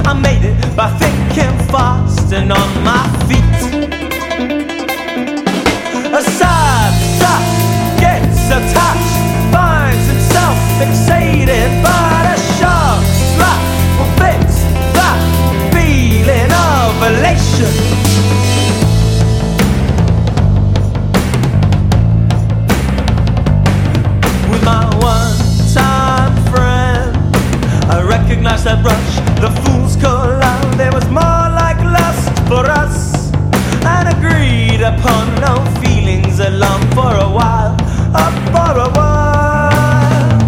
I made it by thinking fast and on my feet. A sad sap gets attached, finds himself fixated by the sharp slap will fix that feeling of elation. With my one-time friend, I recognized that rush, the fool's collide. There was more like lust for us, and agreed upon no feelings alone for a while, for a while.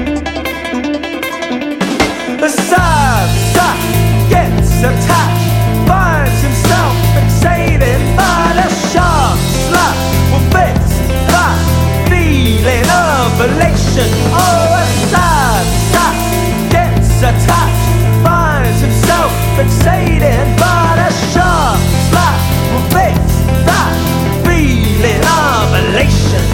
The sad sap gets attached, finds himself fixated by the sharp slap will fix that feeling of elation. Oh, a sad sap gets attached, finds himself fixated by the sharp slap will fix that feeling of elation.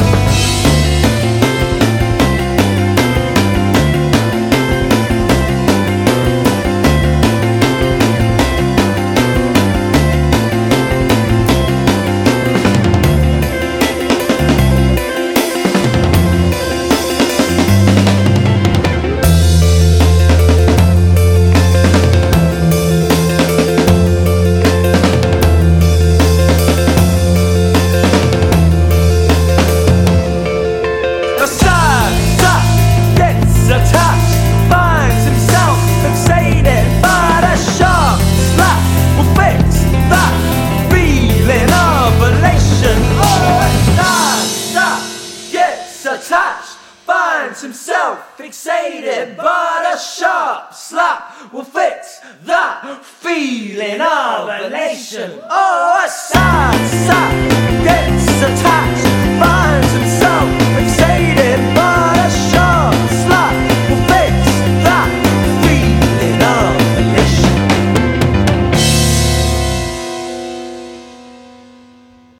Attached, finds himself fixated, but a sharp slap will fix that feeling of elation. Oh, a sad sap gets attached,